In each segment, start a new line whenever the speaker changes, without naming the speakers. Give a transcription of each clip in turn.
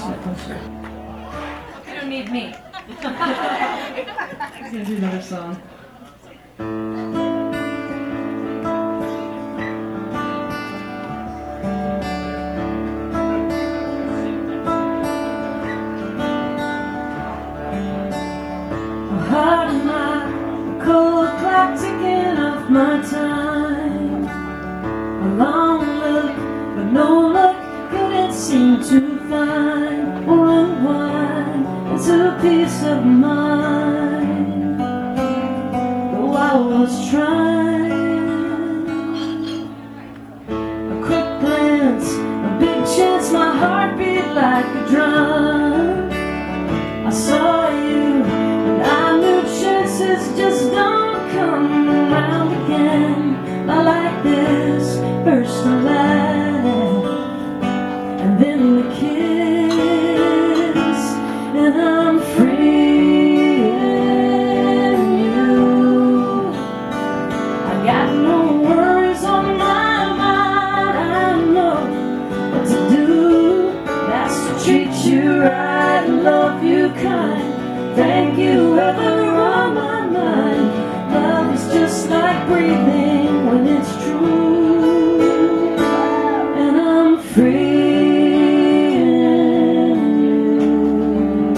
You don't need me.
I'm gonna do another song. Heart and mind, a cold clock ticking off my time. A long look, but no luck couldn't seem to find or unwind into peace of mind. Though I was trying, a quick glance, a big chance, my heart beat like a drum. I saw you, and I knew chances just don't come around again. Not like this, first and last, and then the kiss, and I'm free in you. I got no worries on my mind. I know what to do. That's to treat you right and love you kind. Thank you ever on my mind. Love is just like breathing when it's true, and I'm free in you.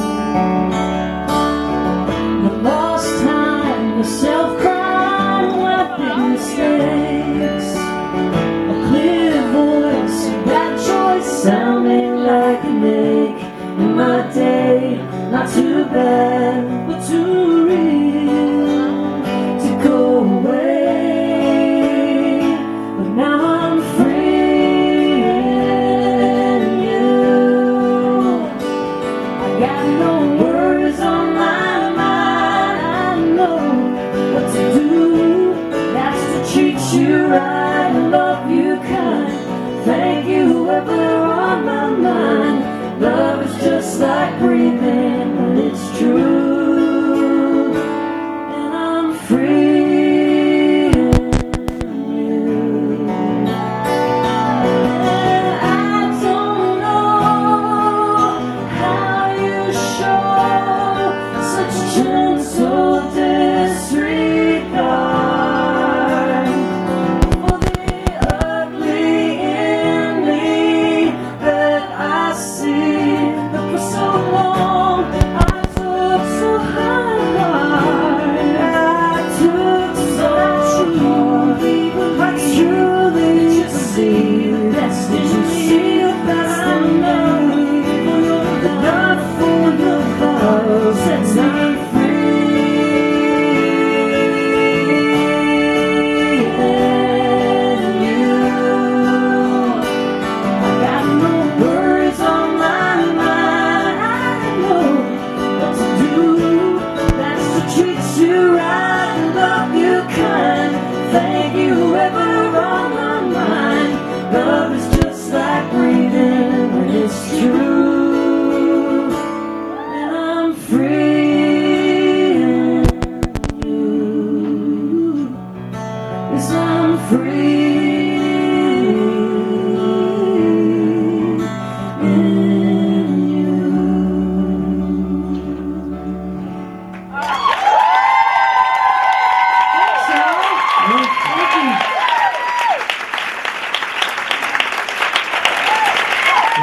The lost time, the self-crime, what big mistakes, a clear voice, a bad choice, sounding like an ache in my day. Not too bad, but too real to go away. But now I'm free in you. I got no worries on my mind. I know what to do. That's to treat you right and love you kind. Thank you ever on my mind.